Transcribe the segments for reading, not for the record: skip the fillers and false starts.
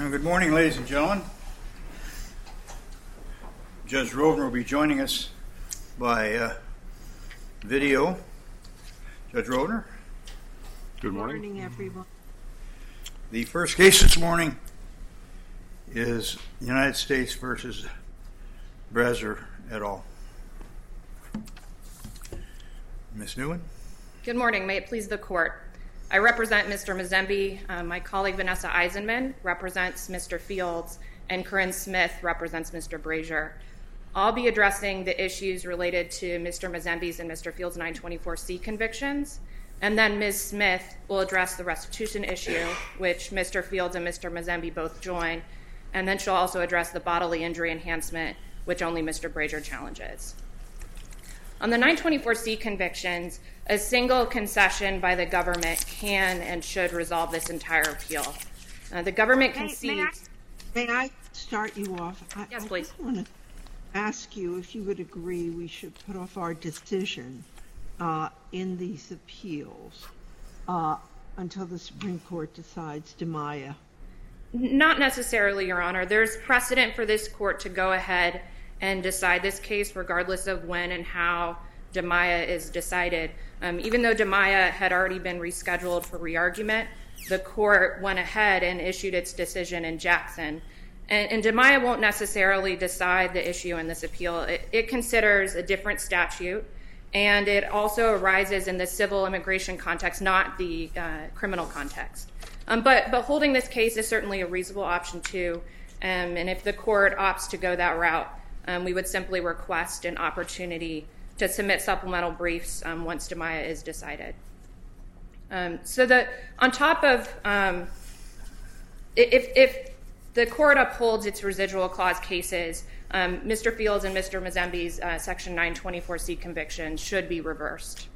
Good morning, ladies and gentlemen. Judge Rovner will be joining us by video. Judge Rovner. Good morning, everyone. The first case this morning is United States versus Brazier et al. Ms. Newman. Good morning. May it please the court. I represent Mr. Mazembe. My colleague Vanessa Eisenman represents Mr. Fields, and Corinne Smith represents Mr. Brazier. I'll be addressing the issues related to Mr. Mazembe's and Mr. Fields' 924C convictions, and then Ms. Smith will address the restitution issue, which Mr. Fields and Mr. Mazembe both join, and then she'll also address the bodily injury enhancement, which only Mr. Brazier challenges. On the 924C convictions, a single concession by the government can and should resolve this entire appeal. The government concedes... May I start you off? Yes, please. I want to ask you if you would agree we should put off our decision in these appeals until the Supreme Court decides DiMaia. Not necessarily, Your Honor. There's precedent for this court to go ahead and decide this case regardless of when and how DiMaia is decided. Even though DiMaia had already been rescheduled for re-argument, the court went ahead and issued its decision in Jackson. And DiMaia won't necessarily decide the issue in this appeal. It considers a different statute, and it also arises in the civil immigration context, not the criminal context. But holding this case is certainly a reasonable option, too. And if the court opts to go that route, we would simply request an opportunity to submit supplemental briefs once DiMaia is decided. So that on top of, if the court upholds its residual clause cases, Mr. Fields and Mr. Mazembe's Section 924C conviction should be reversed.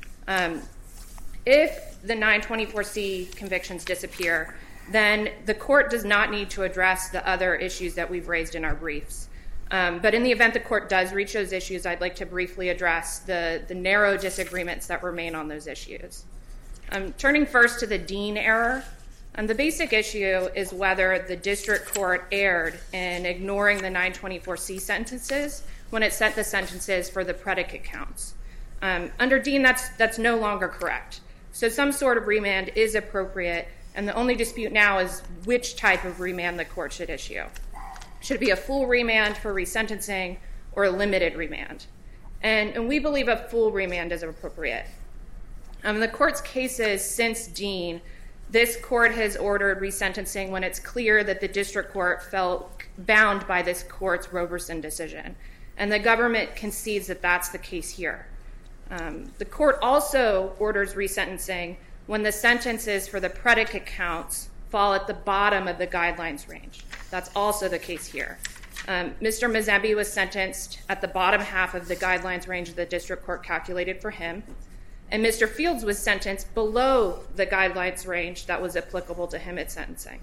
If the 924C convictions disappear, then the court does not need to address the other issues that we've raised in our briefs. But in the event the court does reach those issues, I'd like to briefly address the narrow disagreements that remain on those issues. Turning first to the Dean error, the basic issue is whether the district court erred in ignoring the 924C sentences when it set the sentences for the predicate counts. Under Dean, that's no longer correct. So some sort of remand is appropriate, and the only dispute now is which type of remand the court should issue. Should it be a full remand for resentencing or a limited remand? And we believe a full remand is appropriate. The court's cases since Dean, this court has ordered resentencing when it's clear that the district court felt bound by this court's Roberson decision. And the government concedes that that's the case here. The court also orders resentencing when the sentences for the predicate counts fall at the bottom of the guidelines range. That's also the case here. Mr. Mazembe was sentenced at the bottom half of the guidelines range the district court calculated for him, and Mr. Fields was sentenced below the guidelines range that was applicable to him at sentencing.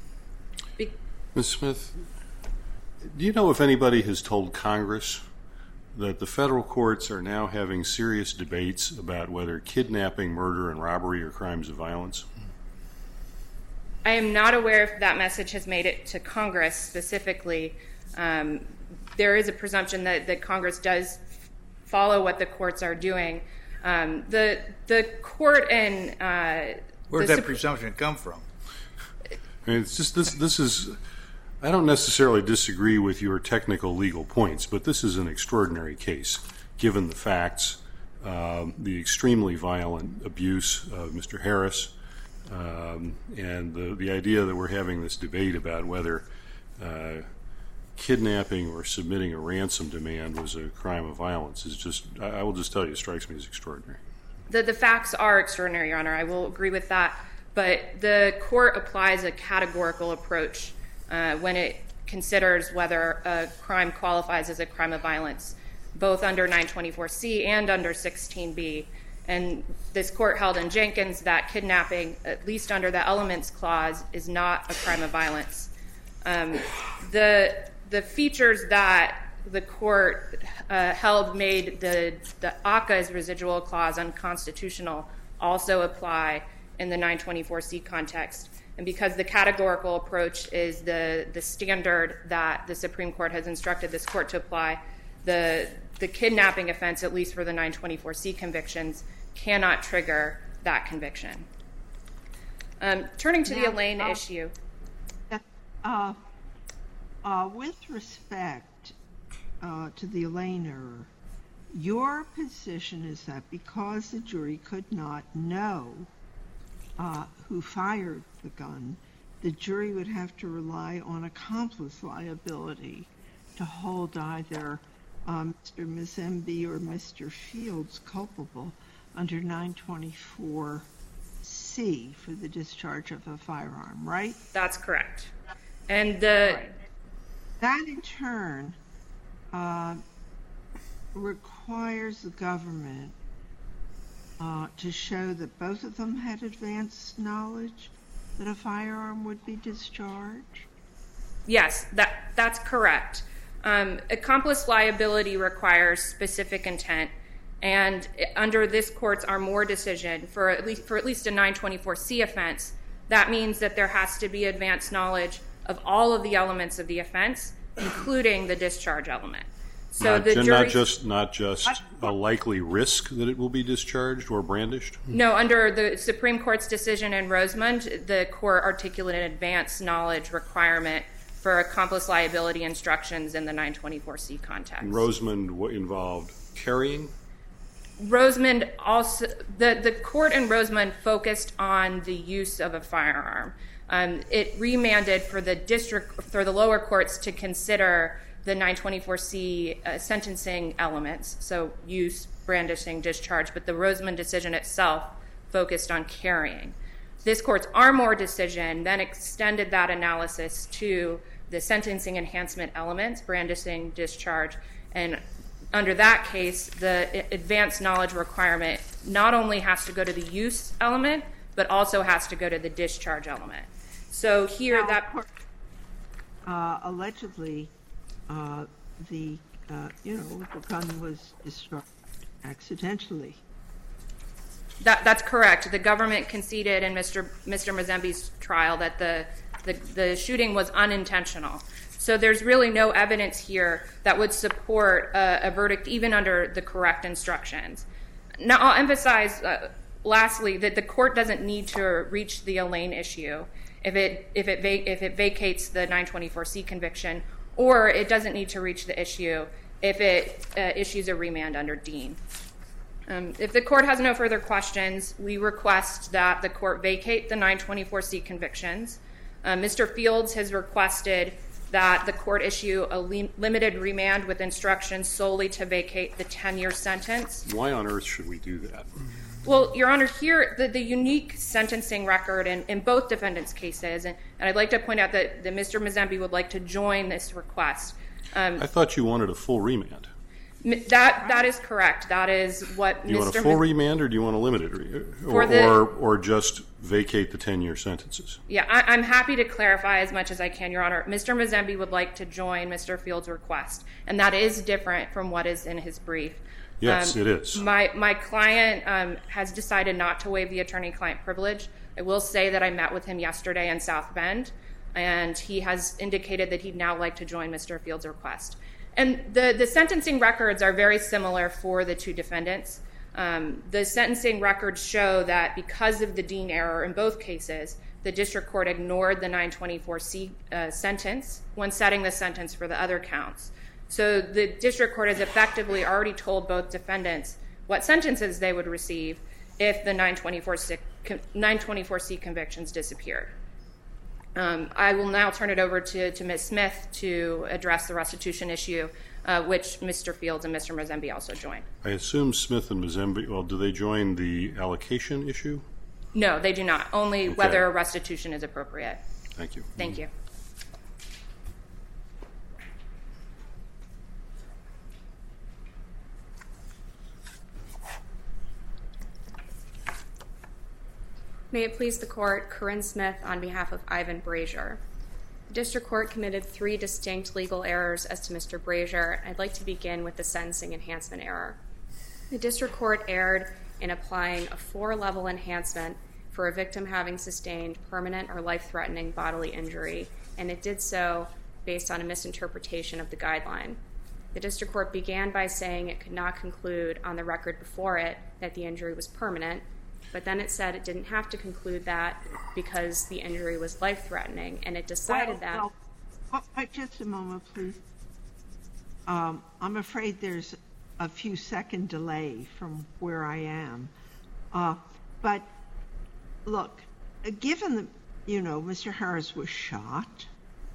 Ms. Smith, do you know if anybody has told Congress that the federal courts are now having serious debates about whether kidnapping, murder, and robbery are crimes of violence? I am not aware if that message has made it to Congress specifically. There is a presumption that Congress does follow what the courts are doing. The court and where did that presumption come from? I mean, it's just this is. I don't necessarily disagree with your technical legal points, but this is an extraordinary case, given the facts, the extremely violent abuse of Mr. Harris. And the idea that we're having this debate about whether kidnapping or submitting a ransom demand was a crime of violence is just, I will just tell you, strikes me as extraordinary. The facts are extraordinary, Your Honor. I will agree with that. But the court applies a categorical approach when it considers whether a crime qualifies as a crime of violence, both under 924C and under 16B. And this court held in Jenkins that kidnapping, at least under the elements clause, is not a crime of violence. The features that the court held made the ACCA's residual clause unconstitutional also apply in the 924C context. And because the categorical approach is the standard that the Supreme Court has instructed this court to apply, the kidnapping offense, at least for the 924C convictions, cannot trigger that conviction. Turning to the Elaine issue. With respect to the Elaine error, your position is that because the jury could not know who fired the gun, the jury would have to rely on accomplice liability to hold either Mr. Mazembe or Mr. Fields culpable under 924C for the discharge of a firearm, right? That's correct. And that in turn requires the government to show that both of them had advanced knowledge that a firearm would be discharged? Yes, that's correct. Accomplice liability requires specific intent, and under this court's Armour decision, for at least a 924C offense, that means that there has to be advanced knowledge of all of the elements of the offense, including the discharge element. So not just a likely risk that it will be discharged or brandished? No, under the Supreme Court's decision in Rosemond, the court articulated an advanced knowledge requirement for accomplice liability instructions in the 924C context. Rosemond involved carrying? Rosemond also, the court in Rosemond focused on the use of a firearm. It remanded for the lower courts to consider the 924C sentencing elements, so use, brandishing, discharge, but the Rosemond decision itself focused on carrying. This court's Armour decision then extended that analysis to the sentencing enhancement elements, brandishing, discharge, and under that case, the advanced knowledge requirement not only has to go to the use element, but also has to go to the discharge element. So here that allegedly, the gun was destroyed accidentally. That's correct. The government conceded in Mr. Mazembe's trial that the shooting was unintentional. So there's really no evidence here that would support a verdict even under the correct instructions. Now, I'll emphasize, lastly, that the court doesn't need to reach the Elaine issue if it vacates the 924C conviction, or it doesn't need to reach the issue if it issues a remand under Dean. If the court has no further questions, we request that the court vacate the 924C convictions. Mr. Fields has requested that the court issue a limited remand with instructions solely to vacate the 10-year sentence. Why on earth should we do that? Well, Your Honor, here, the unique sentencing record in both defendants' cases, and I'd like to point out that Mr. Mazembe would like to join this request. I thought you wanted a full remand. That is correct. That is what Mr. Do you want a full remand, or do you want a limited or just vacate the 10-year sentences? Yeah, I'm happy to clarify as much as I can, Your Honor. Mr. Mazembe would like to join Mr. Fields' request, and that is different from what is in his brief. Yes, it is. My client has decided not to waive the attorney-client privilege. I will say that I met with him yesterday in South Bend, and he has indicated that he'd now like to join Mr. Fields' request. And the sentencing records are very similar for the two defendants. The sentencing records show that because of the Dean error in both cases, the district court ignored the 924C sentence when setting the sentence for the other counts. So the district court has effectively already told both defendants what sentences they would receive if the 924C convictions disappeared. I will now turn it over to Ms. Smith to address the restitution issue, which Mr. Fields and Mr. Mazembe also join. I assume Smith and Mazembe, well, do they join the allocation issue? No, they do not. Only whether restitution is appropriate. Thank you. Thank you. May it please the court, Corinne Smith on behalf of Ivan Brazier. The district court committed 3 distinct legal errors as to Mr. Brazier. I'd like to begin with the sentencing enhancement error. The district court erred in applying a 4-level enhancement for a victim having sustained permanent or life-threatening bodily injury, and it did so based on a misinterpretation of the guideline. The district court began by saying it could not conclude on the record before it that the injury was permanent, but then it said it didn't have to conclude that because the injury was life-threatening, and it decided that... Just a moment, please. I'm afraid there's a few second delay from where I am. But look, given that, Mr. Harris was shot,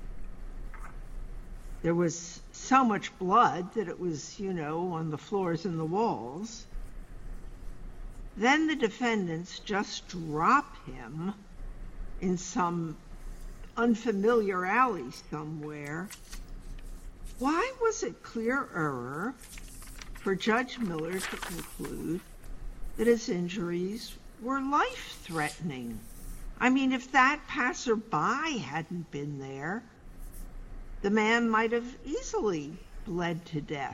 there was so much blood that it was, on the floors and the walls. Then the defendants just drop him in some unfamiliar alley somewhere. Why was it clear error for Judge Miller to conclude that his injuries were life-threatening? I mean, if that passerby hadn't been there, the man might have easily bled to death.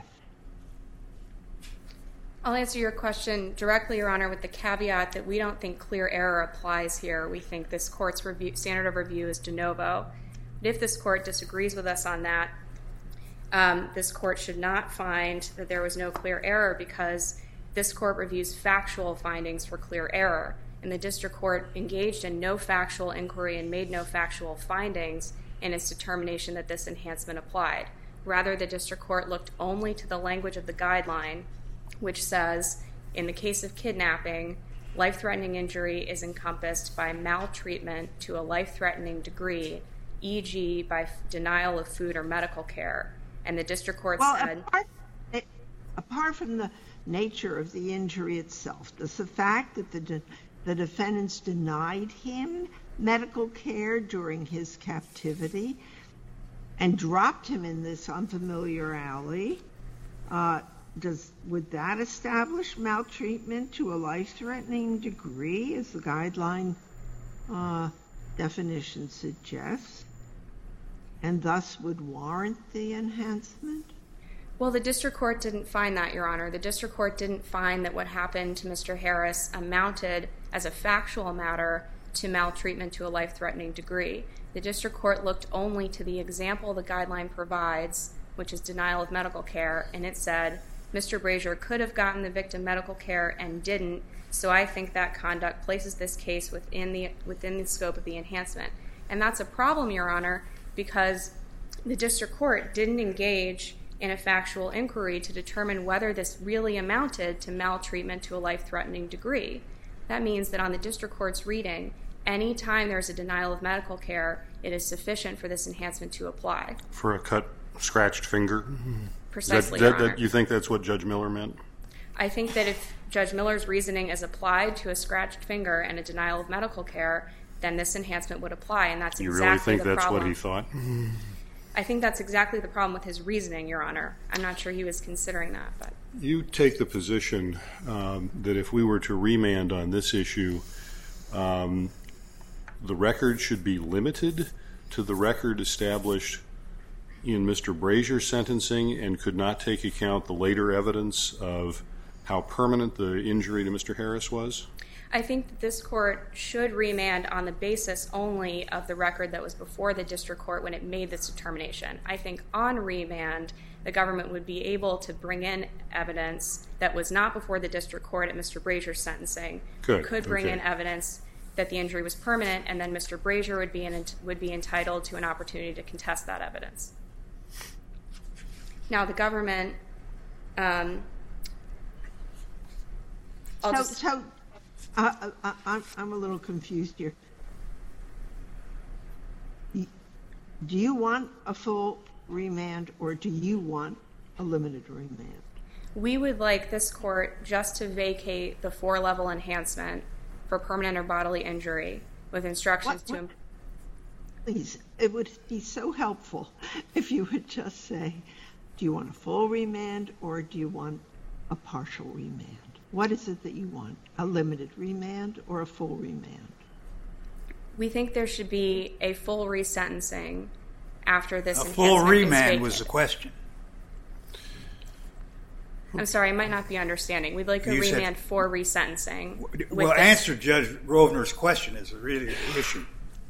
I'll answer your question directly, Your Honor, with the caveat that we don't think clear error applies here. We think this court's standard of review is de novo. But if this court disagrees with us on that, this court should not find that there was no clear error because this court reviews factual findings for clear error. And the district court engaged in no factual inquiry and made no factual findings in its determination that this enhancement applied. Rather, the district court looked only to the language of the guideline, which says, in the case of kidnapping, life-threatening injury is encompassed by maltreatment to a life-threatening degree, e.g. by denial of food or medical care. And the district court said... Apart from the nature of the injury itself, does the fact that the defendants denied him medical care during his captivity and dropped him in this unfamiliar alley, would that establish maltreatment to a life-threatening degree, as the guideline definition suggests, and thus would warrant the enhancement? Well, the district court didn't find that, Your Honor. The district court didn't find that what happened to Mr. Harris amounted, as a factual matter, to maltreatment to a life-threatening degree. The district court looked only to the example the guideline provides, which is denial of medical care, and it said, Mr. Brazier could have gotten the victim medical care and didn't, so I think that conduct places this case within the scope of the enhancement. And that's a problem, Your Honor, because the district court didn't engage in a factual inquiry to determine whether this really amounted to maltreatment to a life-threatening degree. That means that on the district court's reading, any time there's a denial of medical care, it is sufficient for this enhancement to apply. For a cut, scratched finger? Precisely, Your Honor. You think that's what Judge Miller meant? I think that if Judge Miller's reasoning is applied to a scratched finger and a denial of medical care, then this enhancement would apply, and that's exactly the problem. You really think that's what he thought? I think that's exactly the problem with his reasoning, Your Honor. I'm not sure he was considering that. But you take the position that if we were to remand on this issue, the record should be limited to the record established in Mr. Brazier's sentencing and could not take account the later evidence of how permanent the injury to Mr. Harris was? I think that this court should remand on the basis only of the record that was before the district court when it made this determination. I think on remand, the government would be able to bring in evidence that was not before the district court at Mr. Brazier's sentencing. Could bring in evidence that the injury was permanent, and then Mr. Brazier would be entitled to an opportunity to contest that evidence. Now, the government... I'm a little confused here. Do you want a full remand, or do you want a limited remand? We would like this court just to vacate the 4-level enhancement for permanent or bodily injury with instructions to... Please, it would be so helpful if you would just say, do you want a full remand or do you want a partial remand? What is it that you want? A limited remand or a full remand? We think there should be a full resentencing after this A enhancement full remand vacated. was the question. I'm sorry, I might not be understanding. We'd like a You said- remand for resentencing. Well, answer Judge Rovner's question is really the issue.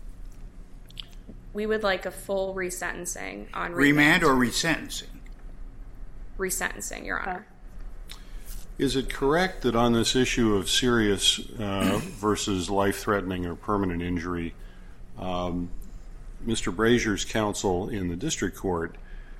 We would like a full resentencing on Remand or resentencing? Resentencing, Your Honor. Is it correct that on this issue of serious versus life-threatening or permanent injury, Mr. Brazier's counsel in the district court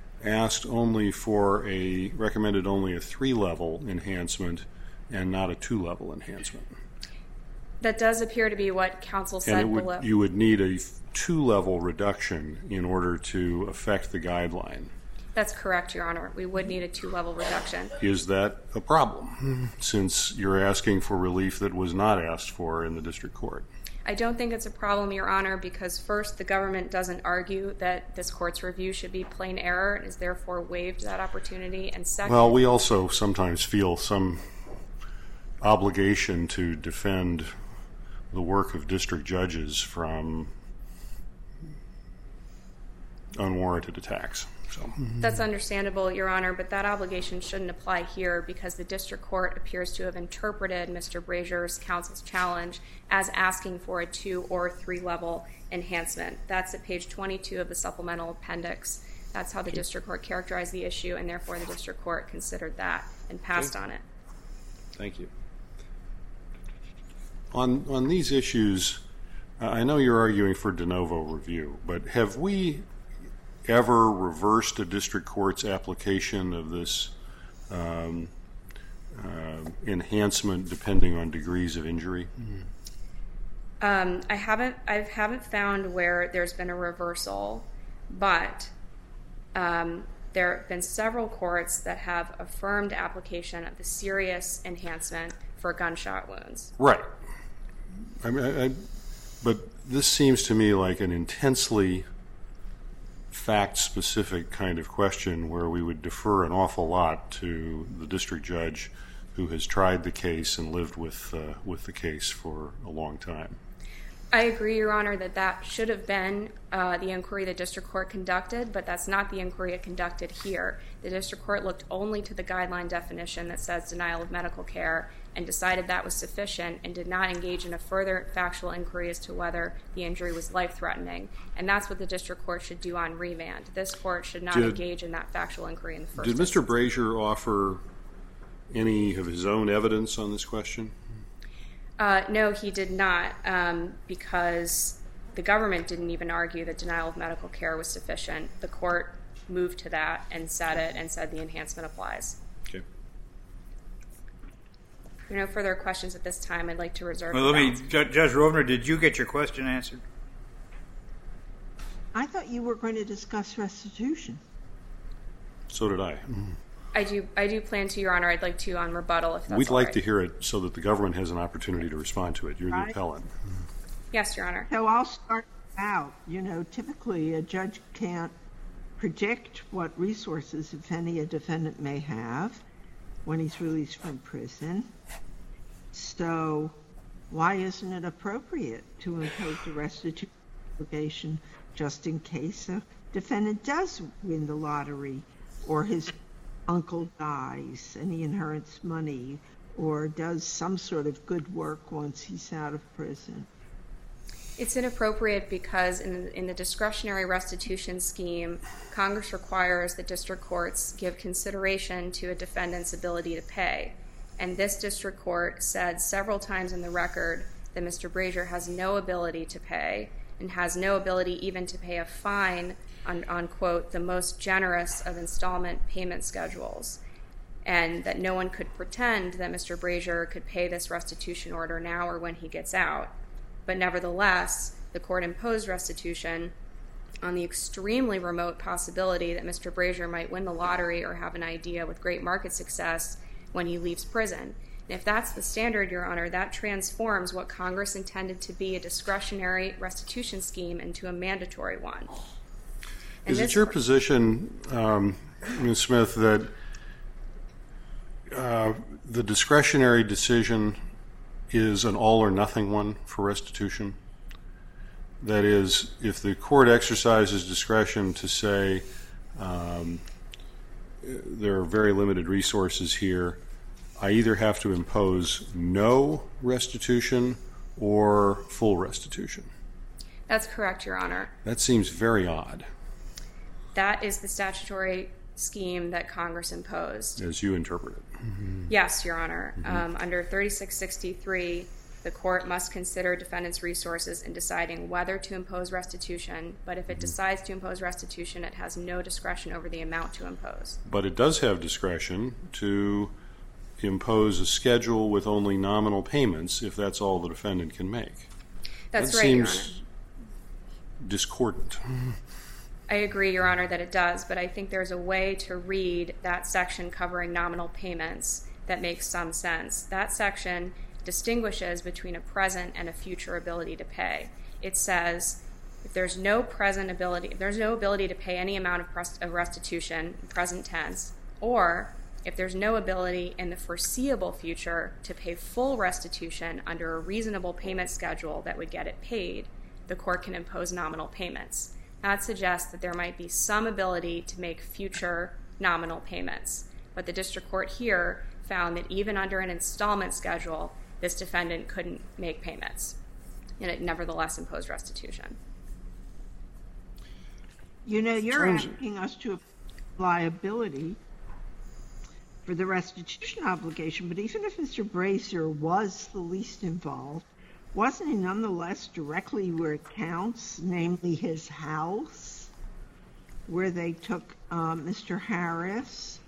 recommended only a 3-level enhancement and not a 2-level enhancement? That does appear to be what counsel said below. You would need a 2-level reduction in order to affect the guideline. That's correct, Your Honor. We would need a 2-level reduction. Is that a problem, since you're asking for relief that was not asked for in the district court? I don't think it's a problem, Your Honor, because first, the government doesn't argue that this court's review should be plain error and has therefore waived that opportunity. And second, well, we also sometimes feel some obligation to defend the work of district judges from unwarranted attacks. So. That's understandable, Your Honor, but that obligation shouldn't apply here because the district court appears to have interpreted Mr. Brazier's counsel's challenge as asking for a 2- or 3-level enhancement. That's at page 22 of the supplemental appendix. That's how the district court characterized the issue, and therefore the district court considered that and passed on it. Thank you. On these issues, I know you're arguing for de novo review, but have we ever reversed a district court's application of this enhancement depending on degrees of injury? I haven't found where there's been a reversal, but there have been several courts that have affirmed application of the serious enhancement for gunshot wounds. Right. But this seems to me like an intensely fact-specific kind of question where we would defer an awful lot to the district judge who has tried the case and lived with the case for a long time. I agree, Your Honor, that should have been the inquiry the district court conducted, but that's not the inquiry it conducted here. The district court looked only to the guideline definition that says denial of medical care and decided that was sufficient and did not engage in a further factual inquiry as to whether the injury was life-threatening. And that's what the district court should do on remand. This court should not engage in that factual inquiry in the first instance. Did Mr. Brazier offer any of his own evidence on this question? No, he did not, because the government didn't even argue that denial of medical care was sufficient. The court moved to that and said it and said the enhancement applies. Okay. If there are no further questions at this time, I'd like to reserve the Well, balance. Judge Rovner, did you get your question answered? I thought you were going to discuss restitution. So did I. I do plan to, Your Honor. I'd like to on rebuttal if that's We'd all like right. to hear it so that the government has an opportunity to respond to it. You're the appellant. Yes, Your Honor. So I'll start out. Typically a judge can't predict what resources, if any, a defendant may have when he's released from prison. So why isn't it appropriate to impose a restitution obligation just in case a defendant does win the lottery or his uncle dies and he inherits money or does some sort of good work once he's out of prison? It's inappropriate because in the discretionary restitution scheme, Congress requires that district courts give consideration to a defendant's ability to pay. And this district court said several times in the record that Mr. Brazier has no ability to pay and has no ability even to pay a fine on quote, the most generous of installment payment schedules, and that no one could pretend that Mr. Brazier could pay this restitution order now or when he gets out. But nevertheless, the court imposed restitution on the extremely remote possibility that Mr. Brazier might win the lottery or have an idea with great market success when he leaves prison. And if that's the standard, Your Honor, that transforms what Congress intended to be a discretionary restitution scheme into a mandatory one. Is it your position, Ms. Smith, that the discretionary decision is an all-or-nothing one for restitution? That is, if the court exercises discretion to say there are very limited resources here, I either have to impose no restitution or full restitution. That's correct, Your Honor. That seems very odd. That is the statutory scheme that Congress imposed. As you interpret it. Mm-hmm. Yes, Your Honor. Mm-hmm. Under 3663, the court must consider defendant's resources in deciding whether to impose restitution, but if it decides to impose restitution, it has no discretion over the amount to impose. But it does have discretion to impose a schedule with only nominal payments if that's all the defendant can make. That's right, Your Honor. That seems discordant. I agree, Your Honor, that it does, but I think there's a way to read that section covering nominal payments that makes some sense. That section distinguishes between a present and a future ability to pay. It says if there's no ability to pay any amount of restitution, present tense, or if there's no ability in the foreseeable future to pay full restitution under a reasonable payment schedule that would get it paid, the court can impose nominal payments. That suggests that there might be some ability to make future nominal payments. But the district court here found that even under an installment schedule, this defendant couldn't make payments, and it nevertheless imposed restitution. You know, you're asking us to apply liability for the restitution obligation, but even if Mr. Brazier was the least involved, wasn't he nonetheless directly where it counts, namely his house, where they took Mr. Harris?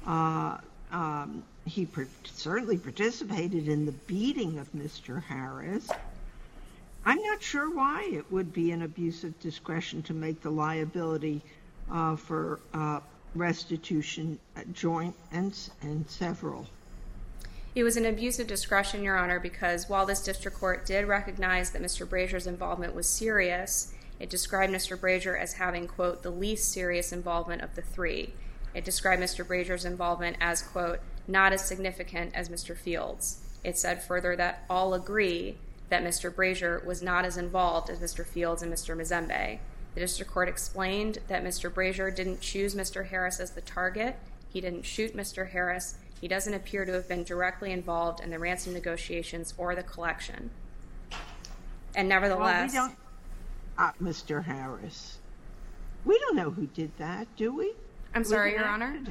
He certainly participated in the beating of Mr. Harris. I'm not sure why it would be an abuse of discretion to make the liability for restitution joint and several. It was an abuse of discretion, Your Honor, because while this district court did recognize that Mr. Brazier's involvement was serious, it described Mr. Brazier as having, quote, the least serious involvement of the three. It described Mr. Brazier's involvement as, quote, not as significant as Mr. Fields. It said further that all agree that Mr. Brazier was not as involved as Mr. Fields and Mr. Mazembe. The district court explained that Mr. Brazier didn't choose Mr. Harris as the target. He didn't shoot Mr. Harris. He doesn't appear to have been directly involved in the ransom negotiations or the collection. And nevertheless... Well, we don't... Mr. Harris. We don't know who did that, do we? I'm sorry, Your Honor?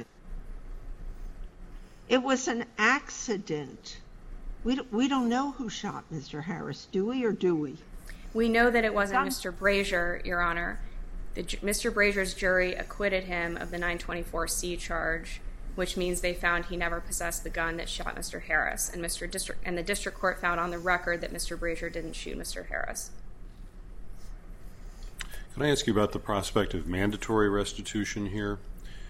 It was an accident. We don't know who shot Mr. Harris, do we, or do we? We know that it wasn't Mr. Brazier, Your Honor. Mr. Brazier's jury acquitted him of the 924C charge, which means they found he never possessed the gun that shot Mr. Harris. And the district court found on the record that Mr. Brazier didn't shoot Mr. Harris. Can I ask you about the prospect of mandatory restitution here?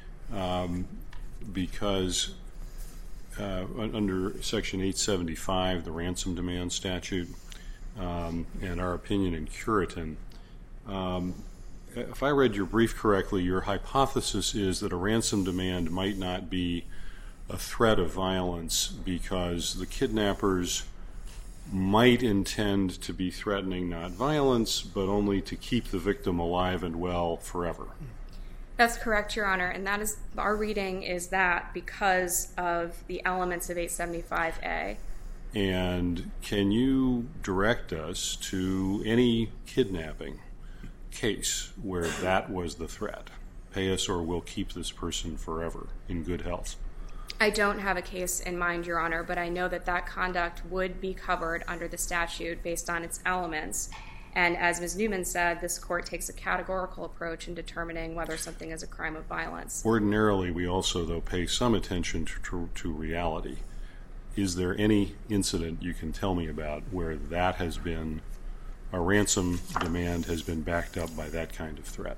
Because under Section 875, the ransom demand statute, and our opinion in Curitin, if I read your brief correctly, your hypothesis is that a ransom demand might not be a threat of violence because the kidnappers might intend to be threatening not violence, but only to keep the victim alive and well forever. That's correct, Your Honor, and that is our reading is that because of the elements of 875A. And can you direct us to any kidnapping case where that was the threat? Pay us or we'll keep this person forever in good health. I don't have a case in mind, Your Honor, but I know that that conduct would be covered under the statute based on its elements. And as Ms. Newman said, this court takes a categorical approach in determining whether something is a crime of violence. Ordinarily, we also, though, pay some attention to reality. Is there any incident you can tell me about where that has been, a ransom demand has been backed up by that kind of threat?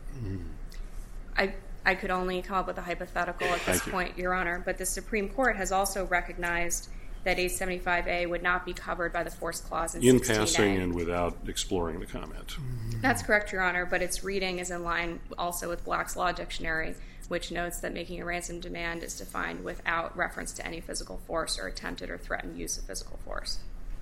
I could only come up with a hypothetical at this point, Your Honor, but the Supreme Court has also recognized that 875A would not be covered by the force clause in 16A. In passing and without exploring the comment. That's correct, Your Honor, but its reading is in line also with Black's Law Dictionary, which notes that making a ransom demand is defined without reference to any physical force or attempted or threatened use of physical force.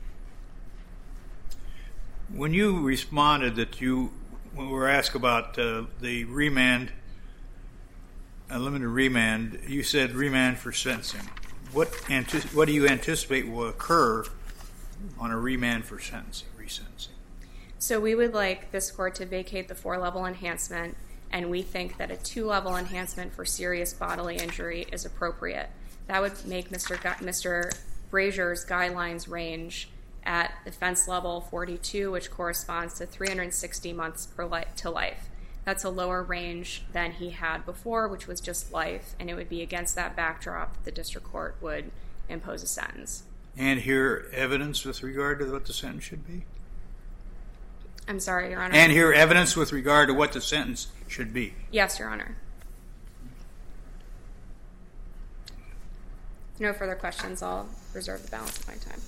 When you responded that you were asked about the remand, a limited remand, you said remand for sentencing. What do you anticipate will occur on a remand for resentencing? So we would like this court to vacate the 4-level enhancement, and we think that a 2-level enhancement for serious bodily injury is appropriate. That would make Mr. Brazier's guidelines range at offense level 42, which corresponds to 360 months to life. That's a lower range than he had before, which was just life, and it would be against that backdrop that the district court would impose a sentence. And hear evidence with regard to what the sentence should be? I'm sorry, Your Honor. And hear evidence with regard to what the sentence should be? Yes, Your Honor. If no further questions, I'll reserve the balance of my time.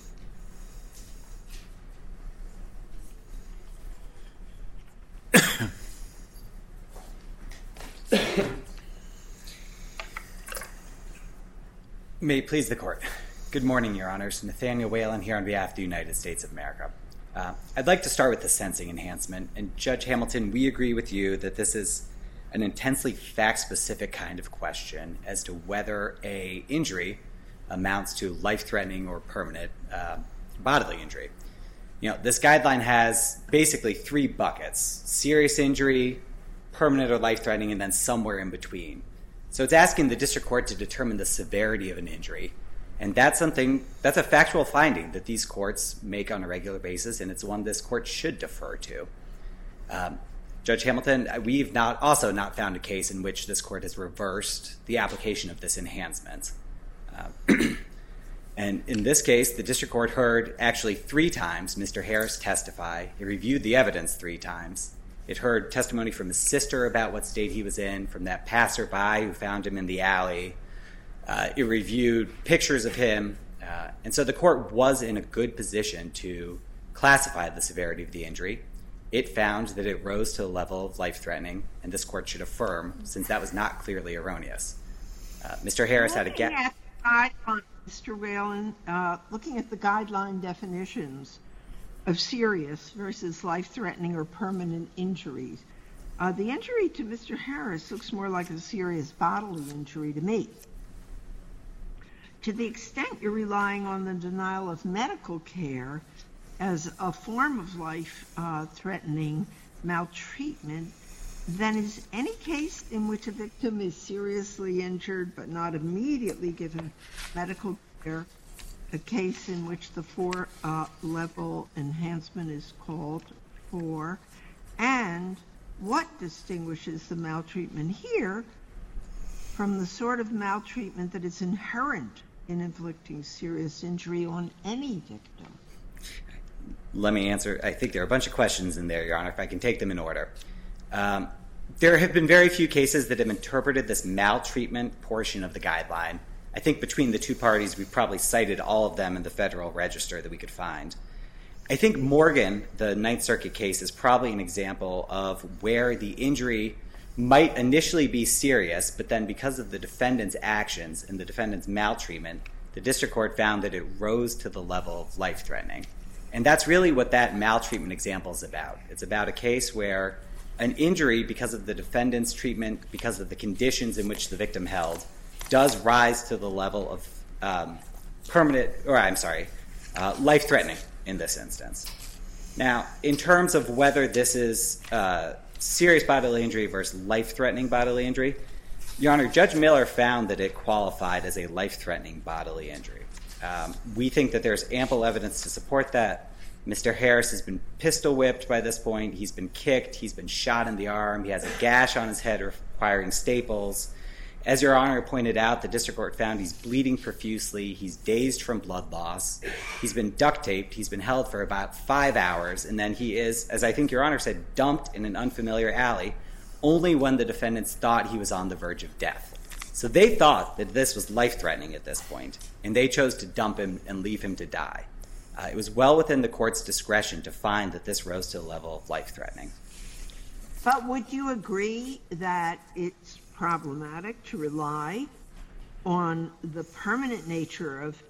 May it please the Court. Good morning, Your Honors. Nathaniel Whalen here on behalf of the United States of America. I'd like to start with the sentencing enhancement. And Judge Hamilton, we agree with you that this is an intensely fact-specific kind of question as to whether an injury amounts to life-threatening or permanent bodily injury. This guideline has basically 3 buckets: serious injury, permanent or life-threatening, and then somewhere in between. So it's asking the district court to determine the severity of an injury. And that's a factual finding that these courts make on a regular basis, and it's one this court should defer to. Judge Hamilton, we've also not found a case in which this court has reversed the application of this enhancement. And in this case, the district court heard actually 3 times Mr. Harris testify. It reviewed the evidence 3 times. It heard testimony from his sister about what state he was in, from that passerby who found him in the alley. It reviewed pictures of him. And so the court was in a good position to classify the severity of the injury. It found that it rose to the level of life-threatening, and this court should affirm, since that was not clearly erroneous. Mr. Harris had a guess. Mr. Whalen, looking at the guideline definitions of serious versus life-threatening or permanent injuries, the injury to Mr. Harris looks more like a serious bodily injury to me. To the extent you're relying on the denial of medical care as a form of life-threatening maltreatment, then is any case in which a victim is seriously injured but not immediately given medical care a case in which the 4-level enhancement is called for? And what distinguishes the maltreatment here from the sort of maltreatment that is inherent in inflicting serious injury on any victim? Let me answer. I think there are a bunch of questions in there, Your Honor, if I can take them in order. There have been very few cases that have interpreted this maltreatment portion of the guideline. I think between the 2 parties, we've probably cited all of them in the Federal Register that we could find. I think Morgan, the Ninth Circuit case, is probably an example of where the injury might initially be serious, but then because of the defendant's actions and the defendant's maltreatment, the district court found that it rose to the level of life-threatening. And that's really what that maltreatment example is about. It's about a case where an injury, because of the defendant's treatment, because of the conditions in which the victim held, does rise to the level of life-threatening in this instance. Now, in terms of whether this is serious bodily injury versus life-threatening bodily injury, Your Honor, Judge Miller found that it qualified as a life-threatening bodily injury. We think that there's ample evidence to support that. Mr. Harris has been pistol whipped by this point. He's been kicked. He's been shot in the arm. He has a gash on his head requiring staples. As Your Honor pointed out, the district court found he's bleeding profusely. He's dazed from blood loss. He's been duct taped. He's been held for about 5 hours. And then he is, as I think Your Honor said, dumped in an unfamiliar alley only when the defendants thought he was on the verge of death. So they thought that this was life-threatening at this point, and they chose to dump him and leave him to die. It was well within the court's discretion to find that this rose to the level of life-threatening. But would you agree that it's problematic to rely on the permanent nature of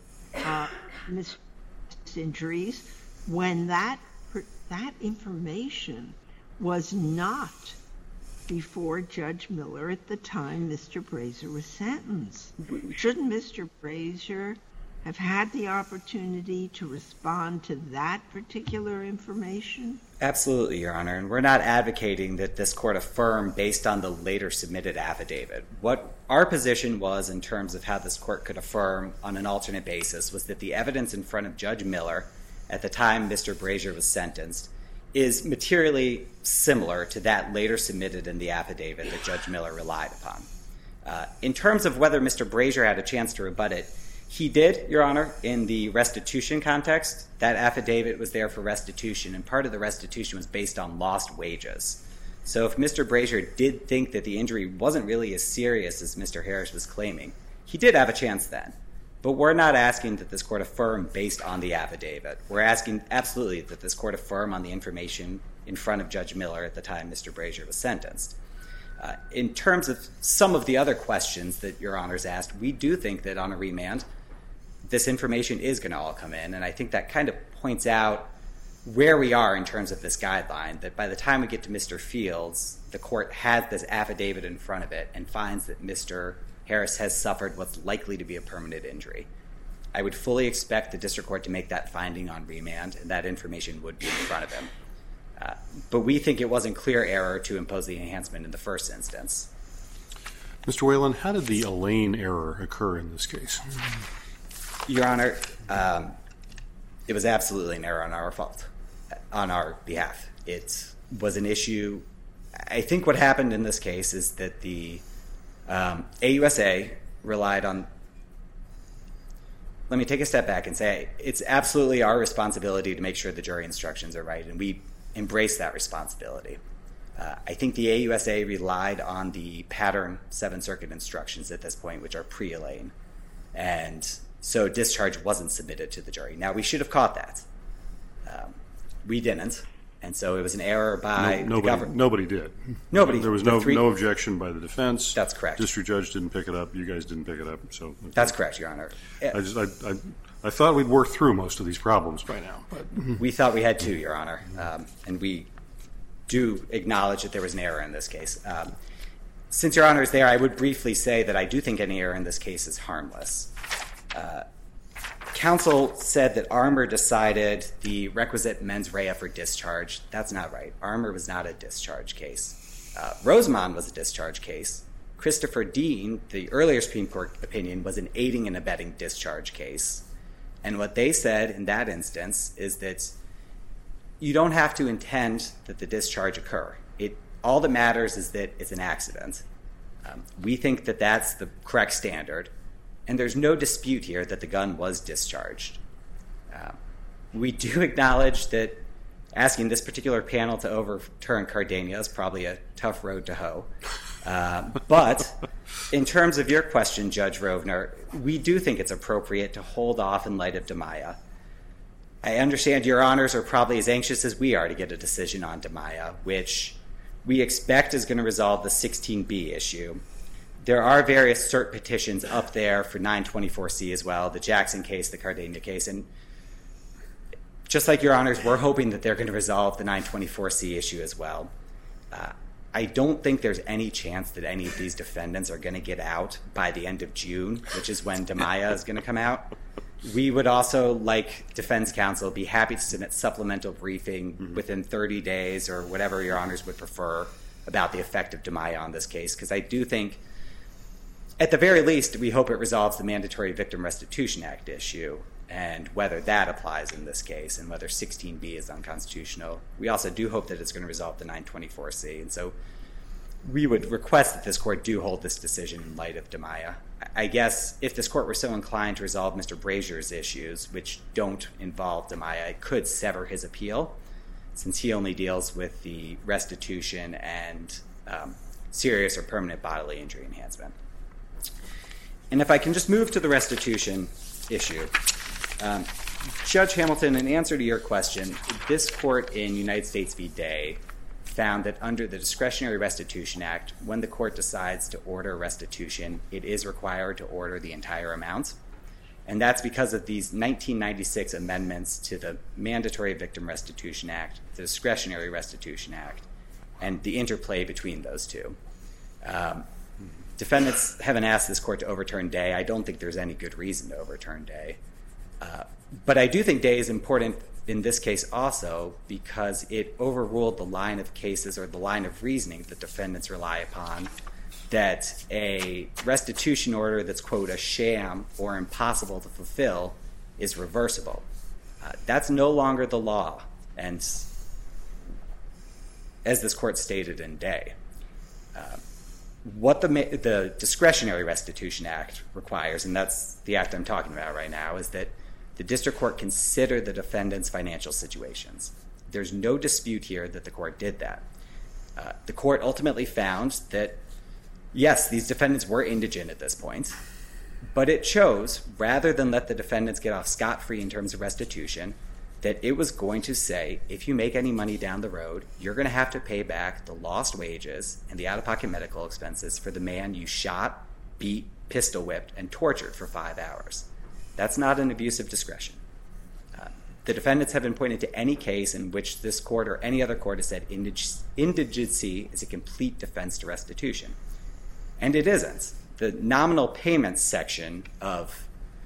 injuries when that information was not before Judge Miller at the time Mr. Brazier was sentenced. Shouldn't Mr. Brazier have had the opportunity to respond to that particular information? Absolutely, Your Honor, and we're not advocating that this court affirm based on the later submitted affidavit. What our position was in terms of how this court could affirm on an alternate basis was that the evidence in front of Judge Miller at the time Mr. Brazier was sentenced is materially similar to that later submitted in the affidavit that Judge Miller relied upon. In terms of whether Mr. Brazier had a chance to rebut it, he did, Your Honor, in the restitution context. That affidavit was there for restitution, and part of the restitution was based on lost wages. So if Mr. Brazier did think that the injury wasn't really as serious as Mr. Harris was claiming, he did have a chance then. But we're not asking that this court affirm based on the affidavit. We're asking absolutely that this court affirm on the information in front of Judge Miller at the time Mr. Brazier was sentenced. In terms of some of the other questions that Your Honor's asked, we do think that on a remand, this information is going to all come in, and I think that kind of points out where we are in terms of this guideline, that by the time we get to Mr. Fields, the court has this affidavit in front of it and finds that Mr. Harris has suffered what's likely to be a permanent injury. I would fully expect the district court to make that finding on remand, and that information would be in front of him. But we think it wasn't clear error to impose the enhancement in the first instance. Mr. Whalen, how did the Elaine error occur in this case? Your Honor, it was absolutely an error on our behalf. It was an issue. I think what happened in this case is that the AUSA relied on. Let me take a step back and say it's absolutely our responsibility to make sure the jury instructions are right, and we embrace that responsibility. I think the AUSA relied on the pattern Seventh Circuit instructions at this point, which are pre-Elaine, and so discharge wasn't submitted to the jury. Now, we should have caught that. We didn't, and so it was an error by the government. Nobody did. Nobody. There was no objection by the defense. That's correct. District judge didn't pick it up. You guys didn't pick it up. So okay. That's correct, Your Honor. I thought we'd worked through most of these problems by now. But. We thought we had to, Your Honor, and we do acknowledge that there was an error in this case. Since Your Honor is there, I would briefly say that I do think any error in this case is harmless. Counsel said that Armour decided the requisite mens rea for discharge. That's not right. Armour was not a discharge case. Rosamond was a discharge case. Christopher Dean, the earlier Supreme Court opinion, was an aiding and abetting discharge case. And what they said in that instance is that you don't have to intend that the discharge occur. All that matters is that it's an accident. We think that that's the correct standard, and there's no dispute here that the gun was discharged. We do acknowledge that asking this particular panel to overturn Cardania is probably a tough road to hoe. But in terms of your question, Judge Rovner, we do think it's appropriate to hold off in light of DiMaia. I understand Your Honors are probably as anxious as we are to get a decision on DiMaia, which we expect is going to resolve the 16B issue. There are various cert petitions up there for 924C as well, the Jackson case, the Cardania case, and just like Your Honors, we're hoping that they're going to resolve the 924C issue as well. I don't think there's any chance that any of these defendants are going to get out by the end of June, which is when DiMaia is going to come out. We would also, like defense counsel, be happy to submit supplemental briefing within 30 days or whatever Your Honors would prefer about the effect of DiMaia on this case, because I do think, at the very least, we hope it resolves the Mandatory Victim Restitution Act issue and whether that applies in this case and whether 16B is unconstitutional. We also do hope that it's going to resolve the 924C, and so we would request that this court do hold this decision in light of DiMaia. I guess if this court were so inclined to resolve Mr. Brazier's issues, which don't involve DiMaia, it could sever his appeal, since he only deals with the restitution and serious or permanent bodily injury enhancement. And if I can just move to the restitution issue. Judge Hamilton, in answer to your question, this court in United States v. Day found that under the Discretionary Restitution Act, when the court decides to order restitution, it is required to order the entire amount. And that's because of these 1996 amendments to the Mandatory Victim Restitution Act, the Discretionary Restitution Act, and the interplay between those two. Defendants haven't asked this court to overturn Day. I don't think there's any good reason to overturn Day. But I do think Day is important in this case also because it overruled the line of cases or the line of reasoning that defendants rely upon that a restitution order that's, quote, a sham or impossible to fulfill is reversible. That's no longer the law, and as this court stated in Day. What the Discretionary Restitution Act requires, and that's the act I'm talking about right now, is that the district court consider the defendant's financial situations. There's no dispute here that the court did that. The court ultimately found that, yes, these defendants were indigent at this point, but it chose, rather than let the defendants get off scot-free in terms of restitution, that it was going to say, if you make any money down the road, you're going to have to pay back the lost wages and the out-of-pocket medical expenses for the man you shot, beat, pistol-whipped, and tortured for 5 hours. That's not an abuse of discretion. The defendants have been pointed to any case in which this court or any other court has said indigency is a complete defense to restitution. And it isn't. The nominal payments section of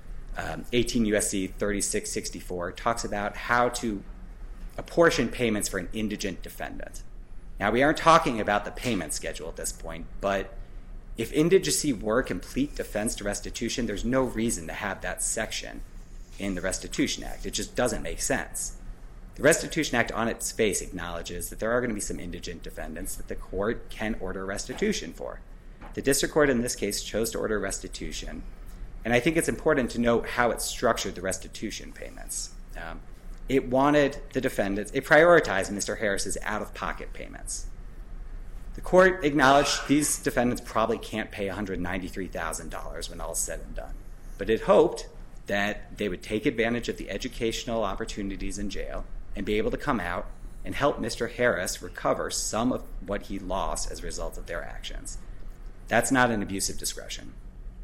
18 U.S.C. 3664 talks about how to apportion payments for an indigent defendant. Now, we aren't talking about the payment schedule at this point, but if indigency were a complete defense to restitution, there's no reason to have that section in the Restitution Act. It just doesn't make sense. The Restitution Act on its face acknowledges that there are going to be some indigent defendants that the court can order restitution for. The district court in this case chose to order restitution, and I think it's important to note how it structured the restitution payments. It wanted the defendants, it prioritized Mr. Harris's out-of-pocket payments. The court acknowledged these defendants probably can't pay $193,000 when all's said and done, but it hoped that they would take advantage of the educational opportunities in jail and be able to come out and help Mr. Harris recover some of what he lost as a result of their actions. That's not an abuse of discretion.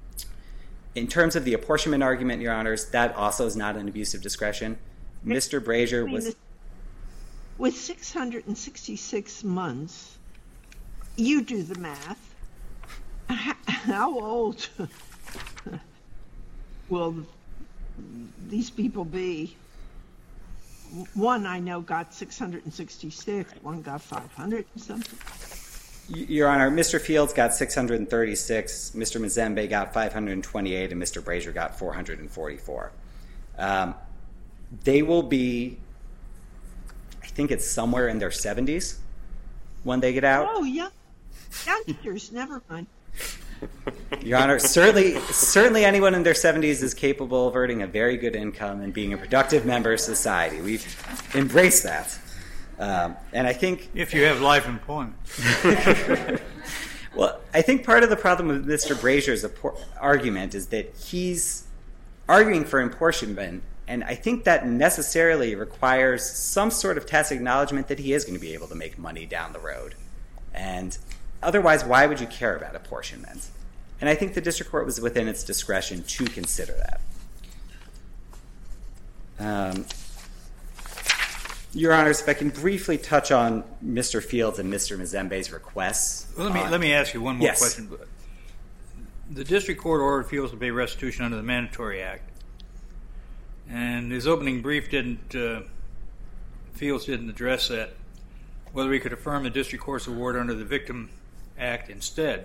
In terms of the apportionment argument, Your Honors, that also is not an abuse of discretion. Mr. Brazier was... With 666 months, you do the math. How old will these people be? One I know got 666, one got 500 and something. Your Honor, Mr. Fields got 636, Mr. Mazembe got 528, and Mr. Brazier got 444. They will be, I think it's somewhere in their 70s when they get out. Oh, yeah. Youngsters, never mind. Your Honor, certainly anyone in their 70s is capable of earning a very good income and being a productive member of society. We've embraced that. And I think... If you have life employment. Well, I think part of the problem with Mr. Brazier's argument is that he's arguing for apportionment, and I think that necessarily requires some sort of tacit acknowledgement that he is going to be able to make money down the road. And otherwise, why would you care about apportionment? And I think the district court was within its discretion to consider that. Your Honors, if I can briefly touch on Mr. Fields and Mr. Mazembe's requests. Well, let me ask you one more Yes. question. The district court ordered Fields to pay restitution under the Mandatory Act, and his opening brief Fields didn't address that, whether he could affirm the district court's award under the Victim Act instead.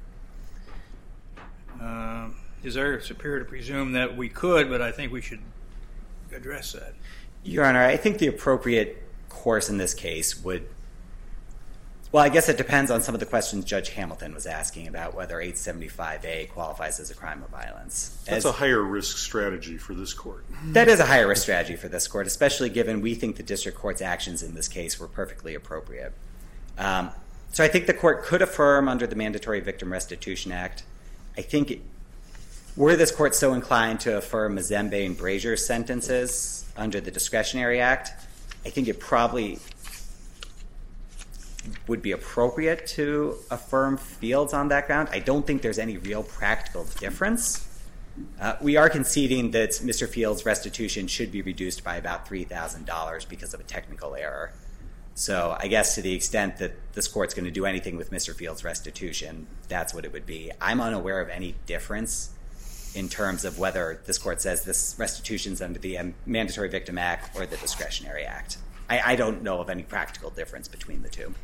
Is our superior to presume that we could, but I think we should address that. Your Honor, I think the appropriate course in this case would... Well, I guess it depends on some of the questions Judge Hamilton was asking about whether 875A qualifies as a crime of violence. That's a higher risk strategy for this court. That is a higher risk strategy for this court, especially given we think the district court's actions in this case were perfectly appropriate. So I think the court could affirm under the Mandatory Victim Restitution Act. I think were this court so inclined to affirm Mazembe and Brazier's sentences under the Discretionary Act, I think it probably would be appropriate to affirm Fields on that ground. I don't think there's any real practical difference. We are conceding that Mr. Fields' restitution should be reduced by about $3,000 because of a technical error. So I guess to the extent that this court's going to do anything with Mr. Fields' restitution, that's what it would be. I'm unaware of any difference in terms of whether this court says this restitution's under the Mandatory Victim Act or the Discretionary Act. I don't know of any practical difference between the two.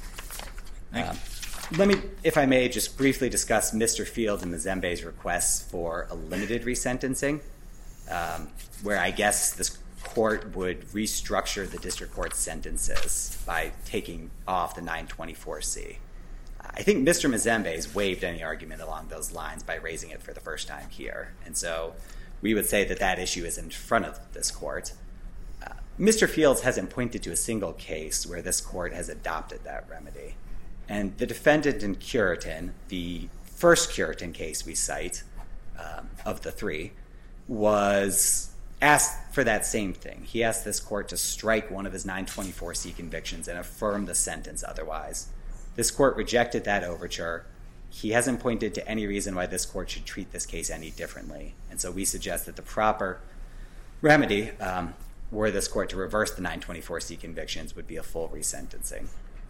Let me, if I may, just briefly discuss Mr. Fields and Mazembe's requests for a limited resentencing, where I guess this court would restructure the district court's sentences by taking off the 924C. I think Mr. Mazembe's waived any argument along those lines by raising it for the first time here. And so we would say that that issue is in front of this court. Mr. Fields hasn't pointed to a single case where this court has adopted that remedy. And the defendant in Curitin, the first Curitin case we cite of the three, was asked for that same thing. He asked this court to strike one of his 924C convictions and affirm the sentence otherwise. This court rejected that overture. He hasn't pointed to any reason why this court should treat this case any differently. And so we suggest that the proper remedy, were this court to reverse the 924C convictions, would be a full resentencing.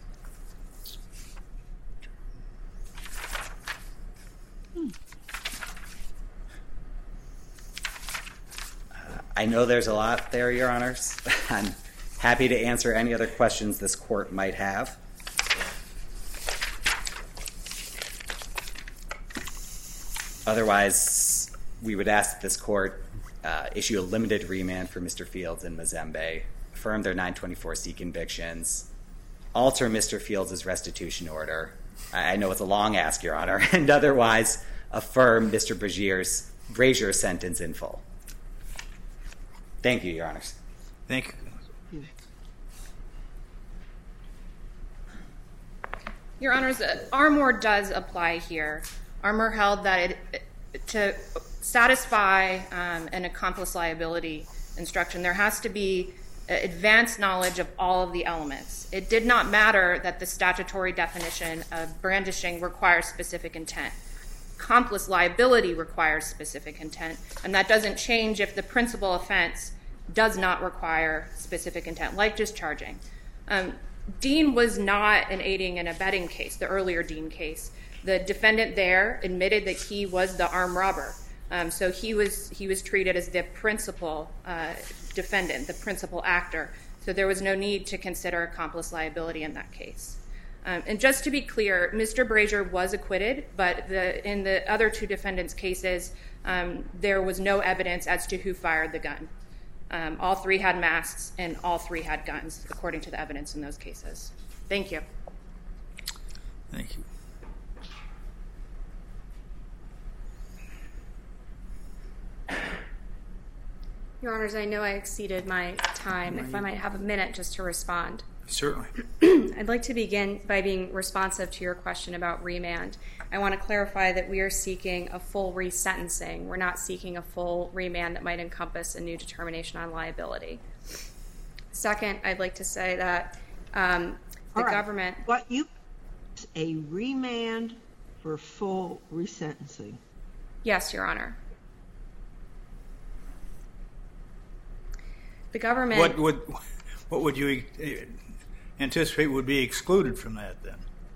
I know there's a lot there, Your Honors. I'm happy to answer any other questions this court might have. Otherwise, we would ask that this court issue a limited remand for Mr. Fields and Mazembe, affirm their 924C convictions, alter Mr. Fields' restitution order. I know it's a long ask, Your Honor, and otherwise affirm Mr. Brazier's sentence in full. Thank you, Your Honors. Thank you. Your Honors, Armour does apply here. Armour held that to satisfy an accomplice liability instruction, there has to be advanced knowledge of all of the elements. It did not matter that the statutory definition of brandishing requires specific intent. Accomplice liability requires specific intent, and that doesn't change if the principal offense does not require specific intent, like discharging. Dean was not an aiding and abetting case, the earlier Dean case. The defendant there admitted that he was the armed robber. So he was treated as the principal defendant, the principal actor. So there was no need to consider accomplice liability in that case. And just to be clear, Mr. Brazier was acquitted, but in the other two defendants' cases, there was no evidence as to who fired the gun. All three had masks, and all three had guns, according to the evidence in those cases. Thank you. Thank you. Your Honors, I know I exceeded my time. If I might have a minute just to respond. Certainly. I'd like to begin by being responsive to your question about remand. I want to clarify that we are seeking a full resentencing. We're not seeking a full remand that might encompass a new determination on liability. Second, I'd like to say that the government... But you a remand for full resentencing? Yes, Your Honor. The government... What would you anticipate would be excluded from that then?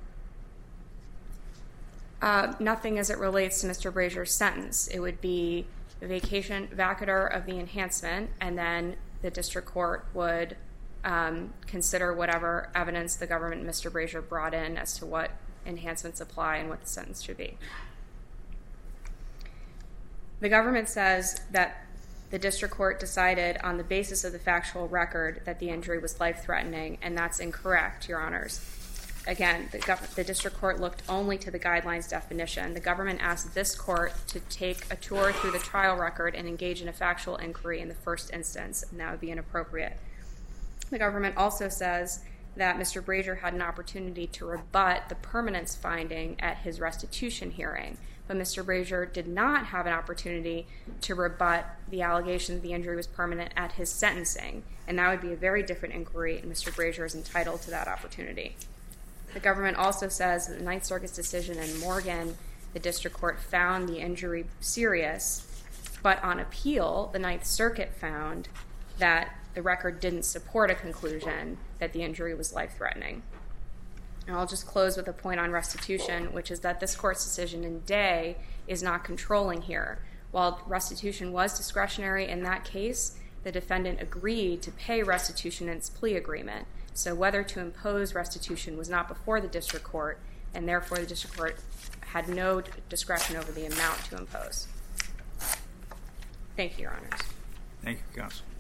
Nothing as it relates to Mr. Brazier's sentence. It would be the vacatur of the enhancement, and then the district court would consider whatever evidence the government and Mr. Brazier brought in as to what enhancements apply and what the sentence should be. The government says that the district court decided on the basis of the factual record that the injury was life-threatening, and that's incorrect, Your Honors. Again, the district court looked only to the guidelines definition. The government asked this court to take a tour through the trial record and engage in a factual inquiry in the first instance, and that would be inappropriate. The government also says that Mr. Brazier had an opportunity to rebut the permanence finding at his restitution hearing, but Mr. Brazier did not have an opportunity to rebut the allegation that the injury was permanent at his sentencing, and that would be a very different inquiry, and Mr. Brazier is entitled to that opportunity. The government also says that the Ninth Circuit's decision in Morgan, the district court found the injury serious, but on appeal, the Ninth Circuit found that the record didn't support a conclusion that the injury was life-threatening. And I'll just close with a point on restitution, which is that this court's decision in Day is not controlling here. While restitution was discretionary in that case, the defendant agreed to pay restitution in its plea agreement. So whether to impose restitution was not before the district court, and therefore the district court had no discretion over the amount to impose. Thank you, Your Honors. Thank you, counsel.